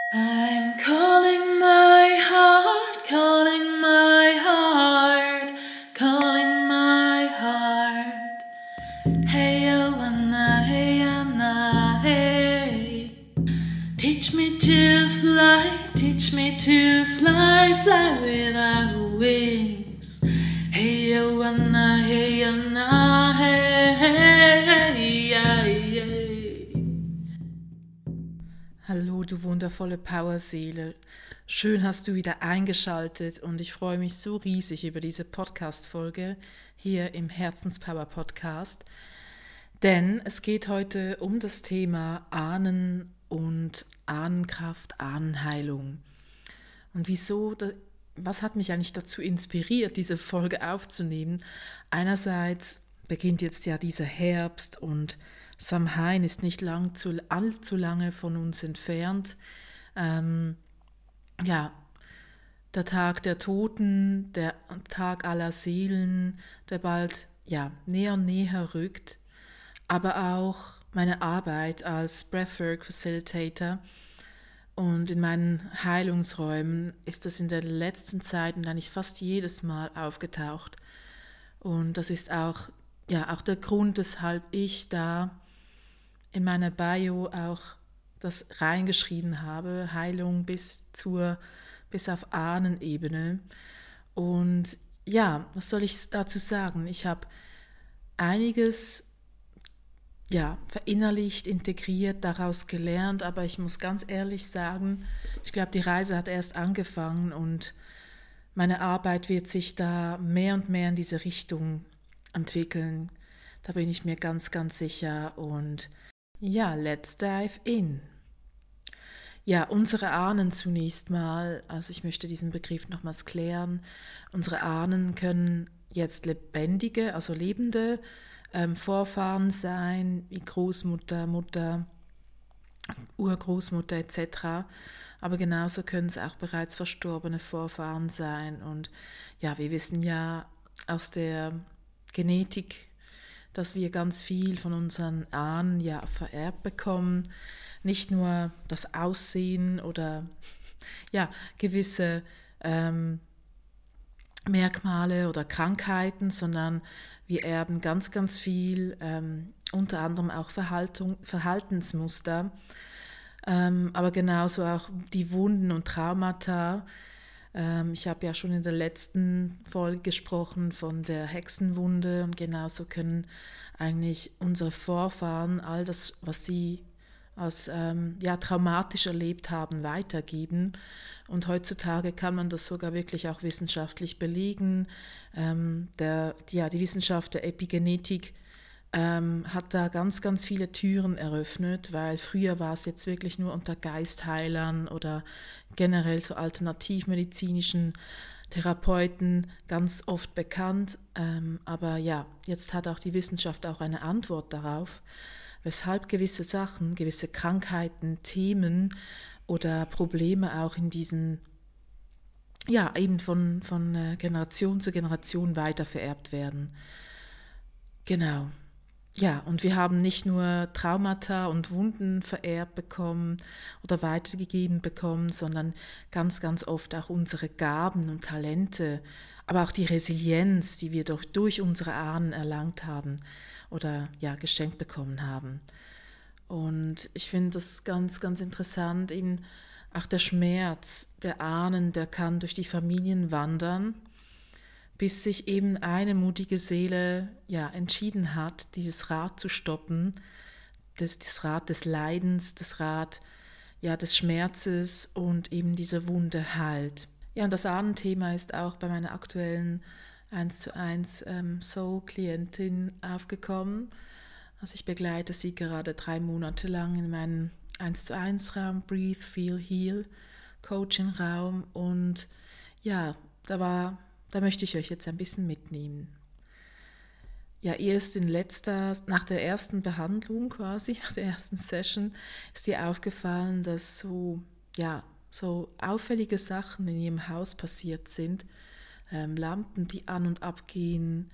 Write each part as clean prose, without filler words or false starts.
I'm calling my heart, calling my heart, calling my heart. Hey, Anna, hey, Anna, hey. Teach me to fly, fly without wings. Hey, Anna, hey, Anna, hey, hey, hey, hey, hey. Hallo, du wundervolle Powerseele. Schön hast du wieder eingeschaltet und ich freue mich so riesig über diese Podcast-Folge hier im Herzenspower Podcast. Denn es geht heute um das Thema Ahnen und Ahnenkraft, Ahnenheilung. Und was hat mich eigentlich dazu inspiriert, diese Folge aufzunehmen? Einerseits beginnt jetzt ja dieser Herbst und Samhain ist nicht allzu lange von uns entfernt. Ja, der Tag der Toten, der Tag aller Seelen, der bald näher und näher rückt. Aber auch meine Arbeit als Breathwork Facilitator und in meinen Heilungsräumen ist das in der letzten Zeit eigentlich fast jedes Mal aufgetaucht. Und das ist auch der Grund, weshalb ich da in meiner Bio auch das reingeschrieben habe, Heilung bis auf Ahnenebene. Und ja, was soll ich dazu sagen? Ich habe einiges verinnerlicht, integriert, daraus gelernt, aber ich muss ganz ehrlich sagen, ich glaube, die Reise hat erst angefangen und meine Arbeit wird sich da mehr und mehr in diese Richtung entwickeln. Da bin ich mir ganz, ganz sicher und ja, let's dive in. Ja, unsere Ahnen zunächst mal, also ich möchte diesen Begriff nochmals klären. Unsere Ahnen können jetzt lebendige, also lebende Vorfahren sein, wie Großmutter, Mutter, Urgroßmutter etc. Aber genauso können es auch bereits verstorbene Vorfahren sein. Und ja, wir wissen ja aus der Genetik, dass wir ganz viel von unseren Ahnen ja vererbt bekommen. Nicht nur das Aussehen oder gewisse Merkmale oder Krankheiten, sondern wir erben ganz, ganz viel, unter anderem auch Verhaltensmuster, aber genauso auch die Wunden und Traumata. Ich habe ja schon in der letzten Folge gesprochen von der Hexenwunde und genauso können eigentlich unsere Vorfahren all das, was sie als traumatisch erlebt haben, weitergeben. Und heutzutage kann man das sogar wirklich auch wissenschaftlich belegen. Die Wissenschaft der Epigenetik hat da ganz, ganz viele Türen eröffnet, weil früher war es jetzt wirklich nur unter Geistheilern oder generell so alternativmedizinischen Therapeuten ganz oft bekannt. Aber ja, jetzt hat auch die Wissenschaft auch eine Antwort darauf, weshalb gewisse Sachen, gewisse Krankheiten, Themen oder Probleme auch in diesen, eben von Generation zu Generation weitervererbt werden. Genau. Ja, und wir haben nicht nur Traumata und Wunden vererbt bekommen oder weitergegeben bekommen, sondern ganz, ganz oft auch unsere Gaben und Talente, aber auch die Resilienz, die wir durch unsere Ahnen erlangt haben oder geschenkt bekommen haben. Und ich finde das ganz, ganz interessant, eben auch der Schmerz der Ahnen, der kann durch die Familien wandern, bis sich eben eine mutige Seele entschieden hat, dieses Rad zu stoppen, das Rad des Leidens, das Rad des Schmerzes und eben diese Wunde heilt. Ja, und das Ahnenthema ist auch bei meiner aktuellen 1:1 Soul-Klientin aufgekommen. Also ich begleite sie gerade 3 Monate lang in meinem 1:1 Raum, Breathe, Feel, Heal, Coaching-Raum und ja, da möchte ich euch jetzt ein bisschen mitnehmen. Ja, nach der ersten Behandlung quasi, nach der ersten Session, ist ihr aufgefallen, dass so auffällige Sachen in ihrem Haus passiert sind. Lampen, die an und abgehen,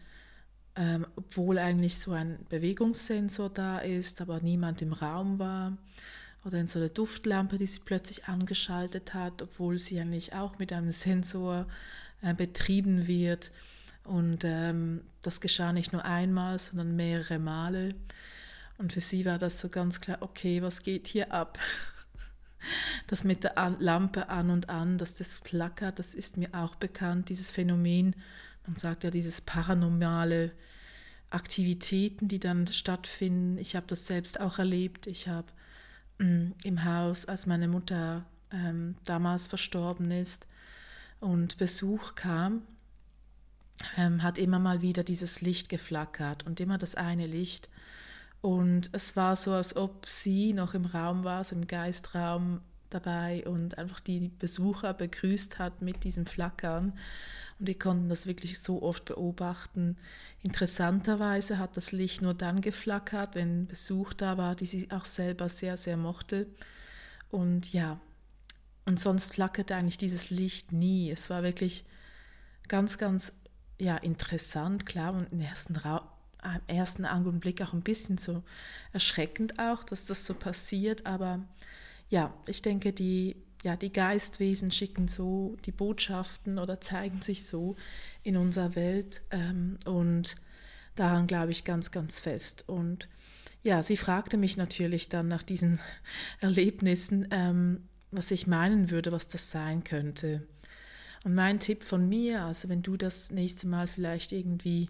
obwohl eigentlich so ein Bewegungssensor da ist, aber niemand im Raum war. oder in so eine Duftlampe, die sie plötzlich angeschaltet hat, obwohl sie eigentlich auch mit einem Sensor betrieben wird. Und das geschah nicht nur einmal, sondern mehrere Male. Und für sie war das so ganz klar, okay, was geht hier ab? Das mit der Lampe an und an, dass das klackert, das ist mir auch bekannt, dieses Phänomen. Man sagt ja, dieses paranormale Aktivitäten, die dann stattfinden. Ich habe das selbst auch erlebt. Ich habe im Haus, als meine Mutter damals verstorben ist und Besuch kam, hat immer mal wieder dieses Licht geflackert und immer das eine Licht. Und es war so, als ob sie noch im Raum war, so im Geistraum dabei und einfach die Besucher begrüßt hat mit diesem Flackern. Und die konnten das wirklich so oft beobachten. Interessanterweise hat das Licht nur dann geflackert, wenn Besuch da war, die sie auch selber sehr, sehr mochte. Und ja, und sonst flackerte eigentlich dieses Licht nie. Es war wirklich ganz, ganz interessant, klar, und im ersten Augenblick auch ein bisschen so erschreckend auch, dass das so passiert, aber ja, ich denke, die Geistwesen schicken so die Botschaften oder zeigen sich so in unserer Welt und daran glaube ich ganz, ganz fest. Und ja, sie fragte mich natürlich dann nach diesen Erlebnissen, was ich meinen würde, was das sein könnte. Und mein Tipp von mir, also wenn du das nächste Mal vielleicht irgendwie,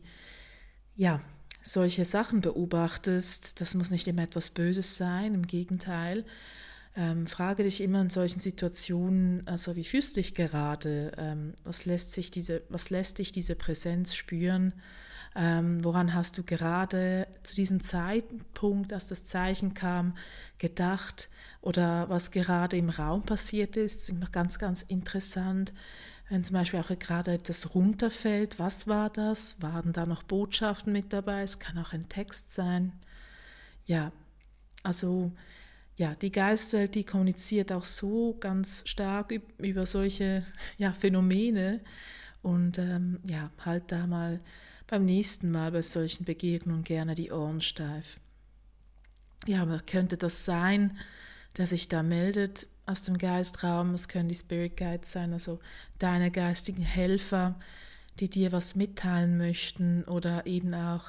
solche Sachen beobachtest, das muss nicht immer etwas Böses sein, im Gegenteil, frage dich immer in solchen Situationen, also wie fühlst du dich gerade, was lässt dich diese Präsenz spüren, woran hast du gerade zu diesem Zeitpunkt, als das Zeichen kam, gedacht oder was gerade im Raum passiert ist immer ganz, ganz interessant. Wenn zum Beispiel auch gerade etwas runterfällt, was war das? Waren da noch Botschaften mit dabei? Es kann auch ein Text sein. Ja, also die Geistwelt, die kommuniziert auch so ganz stark über solche Phänomene und halt da mal beim nächsten Mal bei solchen Begegnungen gerne die Ohren steif. Ja, aber könnte das sein, der sich da meldet aus dem Geistraum? Es können die Spirit Guides sein, also deine geistigen Helfer, die dir was mitteilen möchten oder eben auch,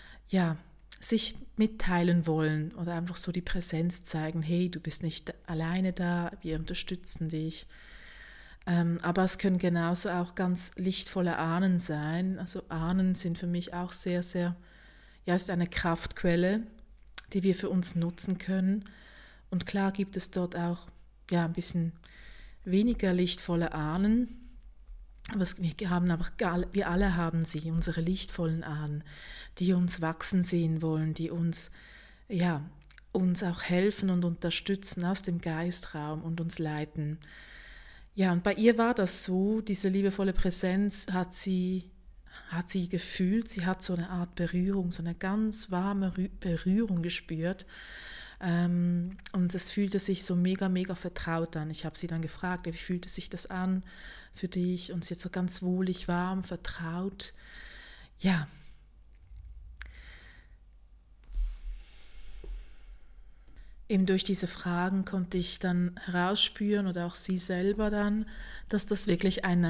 sich mitteilen wollen oder einfach so die Präsenz zeigen, hey, du bist nicht alleine da, wir unterstützen dich. Aber es können genauso auch ganz lichtvolle Ahnen sein. Also Ahnen sind für mich auch sehr, sehr, ist eine Kraftquelle, die wir für uns nutzen können. Und klar gibt es dort auch ein bisschen weniger lichtvolle Ahnen, aber wir alle haben sie, unsere lichtvollen Ahnen, die uns wachsen sehen wollen, die uns auch helfen und unterstützen aus dem Geistraum und uns leiten. Ja, und bei ihr war das so, diese liebevolle Präsenz hat sie gefühlt, sie hat so eine Art Berührung, so eine ganz warme Berührung gespürt. Und es fühlte sich so mega, mega vertraut an. Ich habe sie dann gefragt, wie fühlte sich das an für dich? Und sie hat so ganz wohlig, warm, vertraut. Ja. Eben durch diese Fragen konnte ich dann herausspüren oder auch sie selber dann, dass das wirklich ein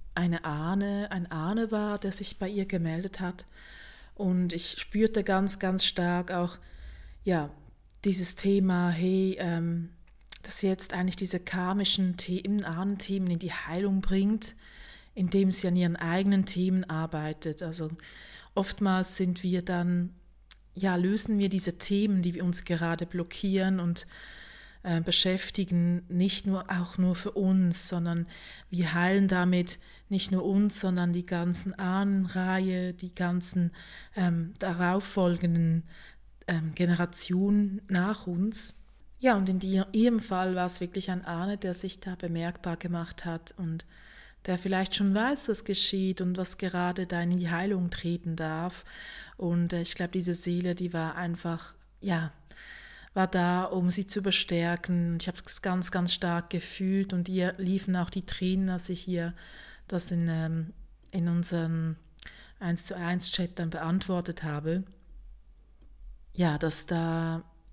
Ahne war, der sich bei ihr gemeldet hat. Und ich spürte ganz, ganz stark auch, dieses Thema, hey, dass sie jetzt eigentlich diese karmischen Themen, Ahnenthemen in die Heilung bringt, indem sie an ihren eigenen Themen arbeitet. Also oftmals sind wir dann, lösen wir diese Themen, die wir uns gerade blockieren und beschäftigen, auch nur für uns, sondern wir heilen damit nicht nur uns, sondern die ganzen Ahnenreihe, die ganzen darauffolgenden Generationen nach uns. Ja, und in ihrem Fall war es wirklich ein Ahne, der sich da bemerkbar gemacht hat und der vielleicht schon weiß, was geschieht und was gerade da in die Heilung treten darf. Und ich glaube, diese Seele, die war einfach, war da, um sie zu bestärken. Ich habe es ganz, ganz stark gefühlt und ihr liefen auch die Tränen, als ich ihr das in unserem 1:1 Chat dann beantwortet habe. Ja, dass da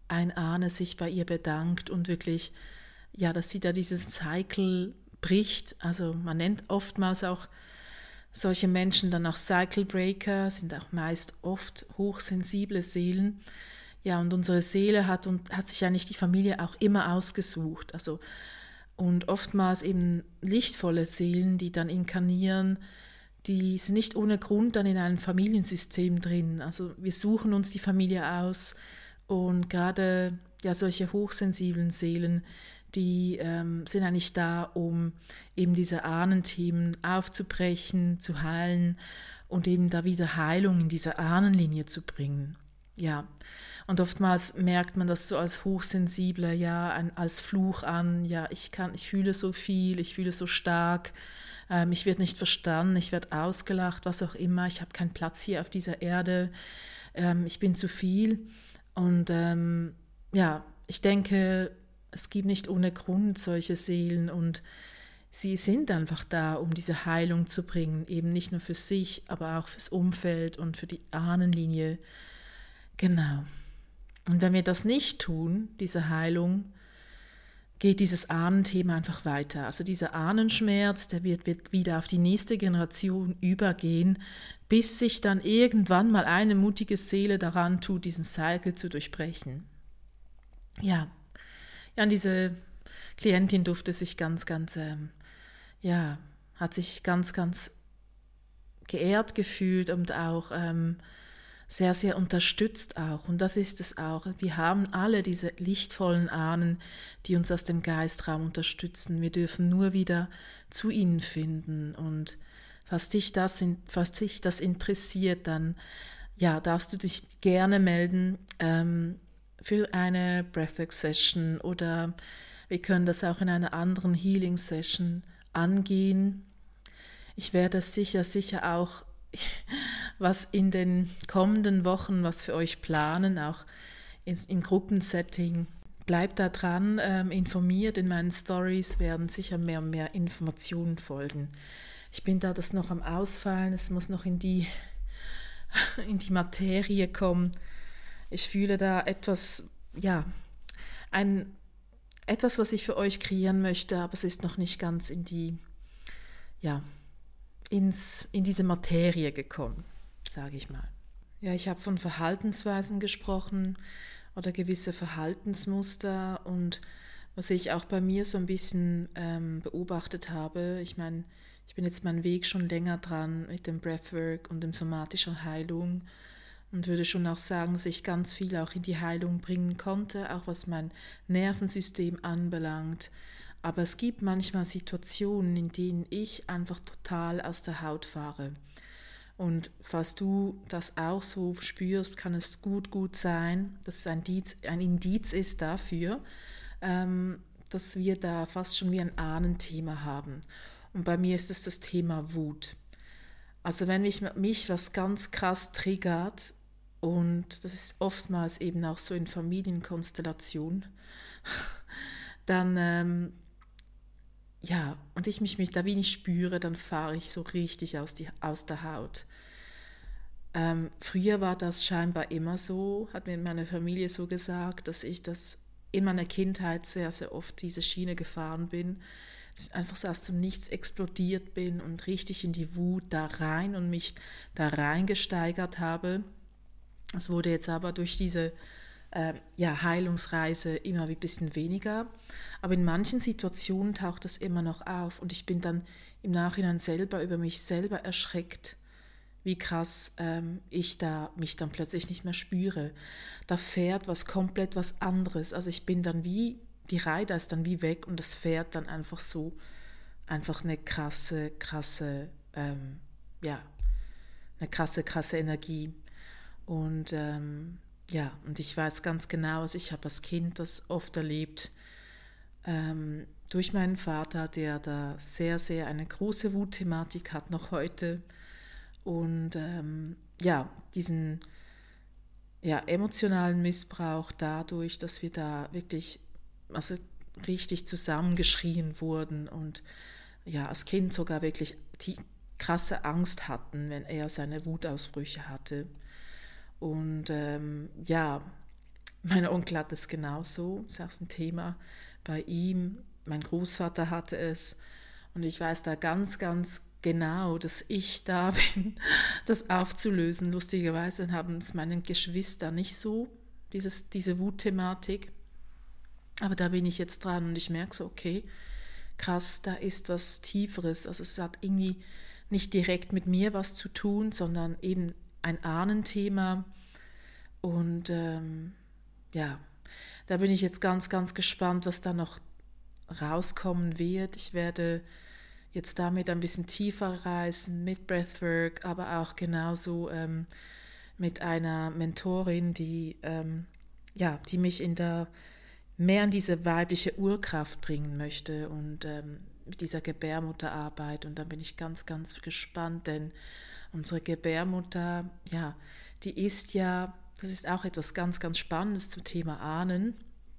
ein Ahne sich bei ihr bedankt und wirklich, ja, dass sie da dieses Cycle bricht. Also man nennt oftmals auch solche Menschen dann auch Cycle Breaker, sind auch meist oft hochsensible Seelen. Ja, und unsere Seele hat sich eigentlich die Familie auch immer ausgesucht. Also, und oftmals eben lichtvolle Seelen, die dann inkarnieren, die sind nicht ohne Grund dann in einem Familiensystem drin. Also wir suchen uns die Familie aus und gerade ja solche hochsensiblen Seelen, die sind eigentlich da, um eben diese Ahnenthemen aufzubrechen, zu heilen und eben da wieder Heilung in diese Ahnenlinie zu bringen. Ja, und oftmals merkt man das so als Hochsensibler, ja, als Fluch an, ja, ich fühle so viel, ich fühle so stark, ich werde nicht verstanden, ich werde ausgelacht, was auch immer, ich habe keinen Platz hier auf dieser Erde, ich bin zu viel. Und ja, ich denke, es gibt nicht ohne Grund solche Seelen und sie sind einfach da, um diese Heilung zu bringen, eben nicht nur für sich, aber auch fürs Umfeld und für die Ahnenlinie. Genau. Und wenn wir das nicht tun, diese Heilung, geht dieses Ahnenthema einfach weiter. Also dieser Ahnenschmerz, der wird wieder auf die nächste Generation übergehen, bis sich dann irgendwann mal eine mutige Seele daran tut, diesen Cycle zu durchbrechen. Ja, und diese Klientin durfte sich hat sich ganz geehrt gefühlt und auch sehr, sehr unterstützt auch. Und das ist es auch. Wir haben alle diese lichtvollen Ahnen, die uns aus dem Geistraum unterstützen. Wir dürfen nur wieder zu ihnen finden. Und falls dich das interessiert, dann ja, darfst du dich gerne melden für eine Breathwork-Session oder wir können das auch in einer anderen Healing-Session angehen. Ich werde sicher auch was in den kommenden Wochen, was für euch planen, auch im Gruppensetting. Bleibt da dran, informiert, in meinen Stories werden sicher mehr und mehr Informationen folgen. Ich bin da das noch am Ausfallen, es muss noch in die Materie kommen. Ich fühle da etwas, was ich für euch kreieren möchte, aber es ist noch nicht ganz in diese Materie gekommen, sage ich mal. Ja, ich habe von Verhaltensweisen gesprochen oder gewisse Verhaltensmuster und was ich auch bei mir so ein bisschen beobachtet habe, ich meine, ich bin jetzt meinen Weg schon länger dran mit dem Breathwork und dem somatischen Heilung und würde schon auch sagen, dass ich ganz viel auch in die Heilung bringen konnte, auch was mein Nervensystem anbelangt. Aber es gibt manchmal Situationen, in denen ich einfach total aus der Haut fahre. Und falls du das auch so spürst, kann es gut sein, dass es ein Indiz ist dafür, dass wir da fast schon wie ein Ahnenthema haben. Und bei mir ist es das Thema Wut. Also wenn mich was ganz krass triggert, und das ist oftmals eben auch so in Familienkonstellationen, dann und ich mich da wie nicht spüre, dann fahre ich so richtig aus der Haut. Früher war das scheinbar immer so, hat mir meine Familie so gesagt, dass ich das in meiner Kindheit sehr, sehr oft diese Schiene gefahren bin, einfach so aus dem Nichts explodiert bin und richtig in die Wut da rein und mich da reingesteigert habe. Es wurde jetzt aber durch diese Heilungsreise immer ein bisschen weniger. Aber in manchen Situationen taucht das immer noch auf und ich bin dann im Nachhinein selber über mich selber erschreckt, wie krass ich da mich dann plötzlich nicht mehr spüre. Da fährt komplett was anderes. Also ich bin dann die Reiter ist dann wie weg und es fährt dann einfach so, einfach eine krasse Energie. Und und ich weiß ganz genau, also ich habe als Kind das oft erlebt, durch meinen Vater, der da sehr, sehr eine große Wutthematik hat, noch heute. Und diesen emotionalen Missbrauch dadurch, dass wir da wirklich richtig zusammengeschrien wurden und als Kind sogar wirklich die krasse Angst hatten, wenn er seine Wutausbrüche hatte. Und Mein Onkel hat es genauso, ist auch ein Thema bei ihm. Mein Großvater hatte es und ich weiß da ganz, ganz genau, dass ich da bin, das aufzulösen. Lustigerweise haben es meine Geschwister nicht so, diese Wutthematik. Aber da bin ich jetzt dran und ich merke so, okay, krass, da ist was Tieferes. Also es hat irgendwie nicht direkt mit mir was zu tun, sondern eben ein Ahnenthema. Und ja, da bin ich jetzt ganz, ganz gespannt, was da noch rauskommen wird. Ich werde jetzt damit ein bisschen tiefer reisen mit Breathwork, aber auch genauso mit einer Mentorin, die mich mehr in diese weibliche Urkraft bringen möchte und mit dieser Gebärmutterarbeit. Und da bin ich ganz, ganz gespannt, denn unsere Gebärmutter, ja, die ist ja, das ist auch etwas ganz, ganz Spannendes zum Thema Ahnen.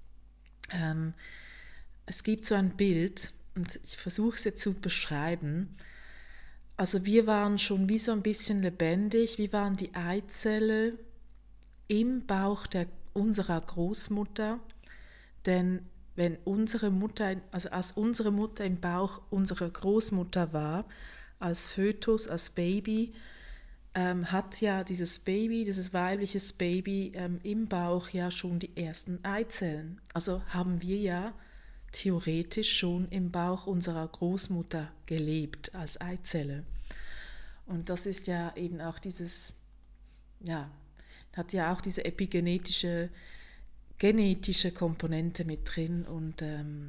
Es gibt so ein Bild, und ich versuche es jetzt zu beschreiben. Also wir waren schon wie so ein bisschen lebendig, wir waren die Eizelle im Bauch unserer Großmutter, denn wenn unsere Mutter, also als unsere Mutter im Bauch unserer Großmutter war, als Fötus, als Baby, hat ja dieses weibliches Baby im Bauch ja schon die ersten Eizellen. Also haben wir ja theoretisch schon im Bauch unserer Großmutter gelebt als Eizelle. Und das ist ja eben auch hat ja auch diese epigenetische genetische Komponente mit drin und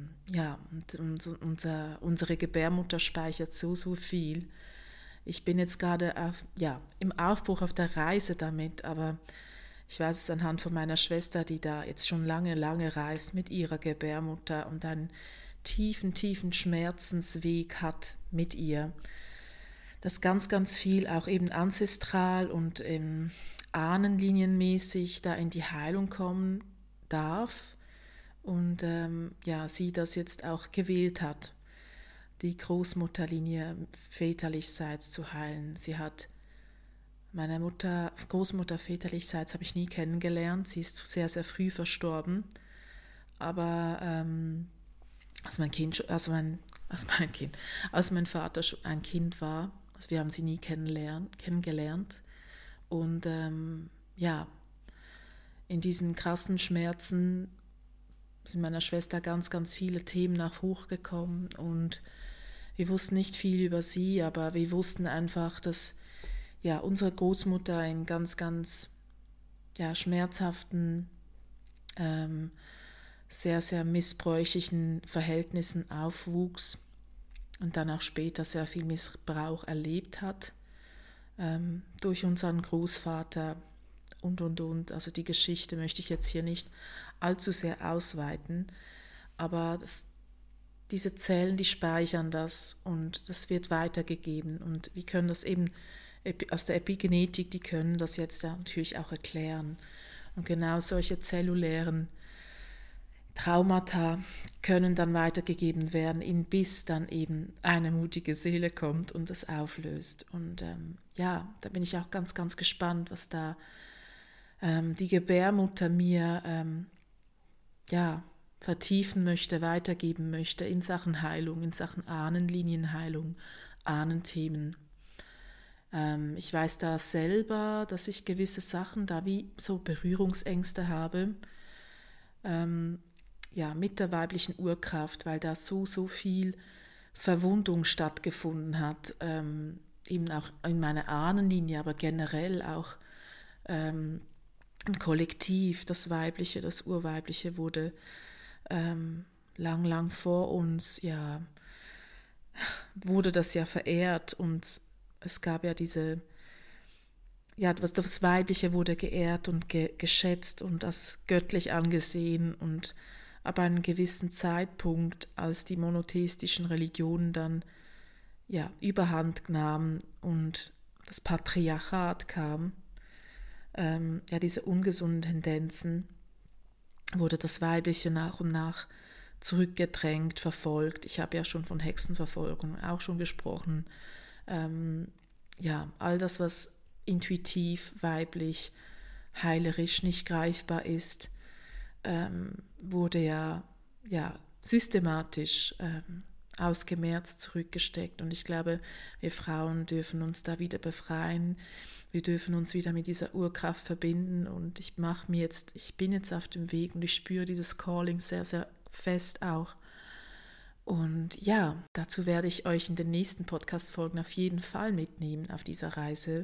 unsere Gebärmutter speichert so, so viel. Ich bin jetzt gerade im Aufbruch auf der Reise damit, aber ich weiß es anhand von meiner Schwester, die da jetzt schon lange, lange reist mit ihrer Gebärmutter und einen tiefen, tiefen Schmerzensweg hat mit ihr. Dass ganz, ganz viel auch eben ancestral und ahnenlinienmäßig da in die Heilung kommen darf und sie das jetzt auch gewählt hat, die Großmutterlinie väterlichseits zu heilen. Meine Großmutter väterlichseits habe ich nie kennengelernt, sie ist sehr, sehr früh verstorben, aber als mein Vater schon ein Kind war, also wir haben sie nie kennengelernt und in diesen krassen Schmerzen sind meiner Schwester ganz, ganz viele Themen auch hochgekommen und wir wussten nicht viel über sie, aber wir wussten einfach, dass unsere Großmutter in ganz, ganz schmerzhaften, sehr, sehr missbräuchlichen Verhältnissen aufwuchs und dann auch später sehr viel Missbrauch erlebt hat durch unseren Großvater und. Also die Geschichte möchte ich jetzt hier nicht allzu sehr ausweiten, aber diese Zellen, die speichern das und das wird weitergegeben und wir können das eben aus der Epigenetik, die können das jetzt natürlich auch erklären. Und genau solche zellulären Traumata können dann weitergegeben werden, bis dann eben eine mutige Seele kommt und das auflöst. Und da bin ich auch ganz, ganz gespannt, was da die Gebärmutter mir vertiefen möchte, weitergeben möchte in Sachen Heilung, in Sachen Ahnenlinienheilung, Ahnenthemen. Ich weiß da selber, dass ich gewisse Sachen da wie so Berührungsängste habe, mit der weiblichen Urkraft, weil da so, so viel Verwundung stattgefunden hat, eben auch in meiner Ahnenlinie, aber generell auch im Kollektiv, das Weibliche, das Urweibliche wurde lang, lang vor uns, wurde das ja verehrt und es gab ja das Weibliche wurde geehrt und geschätzt und als göttlich angesehen und ab einem gewissen Zeitpunkt, als die monotheistischen Religionen dann Überhand nahmen und das Patriarchat kam, diese ungesunden Tendenzen, wurde das Weibliche nach und nach zurückgedrängt, verfolgt. Ich habe ja schon von Hexenverfolgung auch schon gesprochen. All das, was intuitiv, weiblich, heilerisch nicht greifbar ist, wurde ja systematisch ausgemerzt, zurückgesteckt. Und ich glaube, wir Frauen dürfen uns da wieder befreien. Wir dürfen uns wieder mit dieser Urkraft verbinden. Und ich bin jetzt auf dem Weg und ich spüre dieses Calling sehr, sehr fest auch. Und ja, dazu werde ich euch in den nächsten Podcast-Folgen auf jeden Fall mitnehmen auf dieser Reise.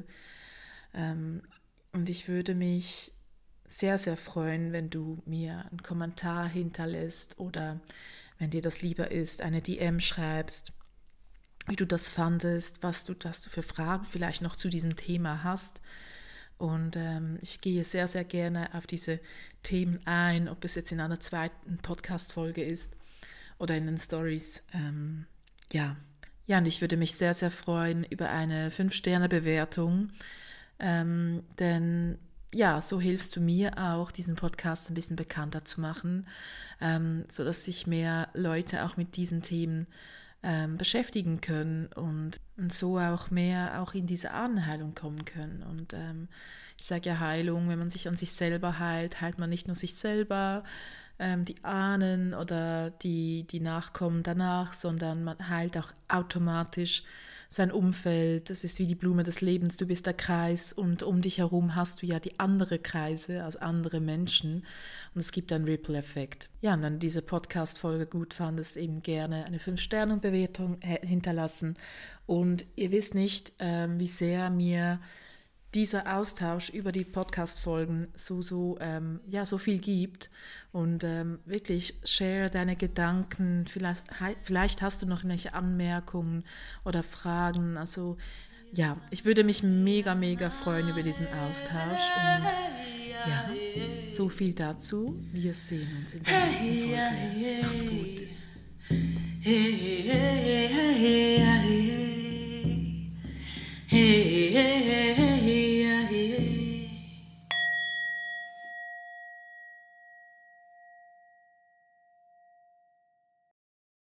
Und ich würde mich sehr, sehr freuen, wenn du mir einen Kommentar hinterlässt oder wenn dir das lieber ist, eine DM schreibst, wie du das fandest, was du für Fragen vielleicht noch zu diesem Thema hast. Und ich gehe sehr, sehr gerne auf diese Themen ein, ob es jetzt in einer zweiten Podcast-Folge ist oder in den Stories. Und ich würde mich sehr, sehr freuen über eine 5-Sterne-Bewertung, denn ja, so hilfst du mir auch, diesen Podcast ein bisschen bekannter zu machen, sodass sich mehr Leute auch mit diesen Themen beschäftigen können und so auch mehr auch in diese Ahnenheilung kommen können. Und ich sage ja Heilung, wenn man sich an sich selber heilt, heilt man nicht nur sich selber, die Ahnen oder die Nachkommen danach, sondern man heilt auch automatisch sein Umfeld. Das ist wie die Blume des Lebens, du bist der Kreis und um dich herum hast du ja die andere Kreise, also andere Menschen und es gibt einen Ripple-Effekt. Ja, und wenn du diese Podcast-Folge gut fandest, eben gerne eine 5-Sterne-Bewertung hinterlassen und ihr wisst nicht, wie sehr mir dieser Austausch über die Podcast-Folgen so viel gibt und wirklich share deine Gedanken, vielleicht hast du noch irgendwelche Anmerkungen oder Fragen, also ja, ich würde mich mega, mega freuen über diesen Austausch und ja, so viel dazu, wir sehen uns in der nächsten Folge, mach's gut.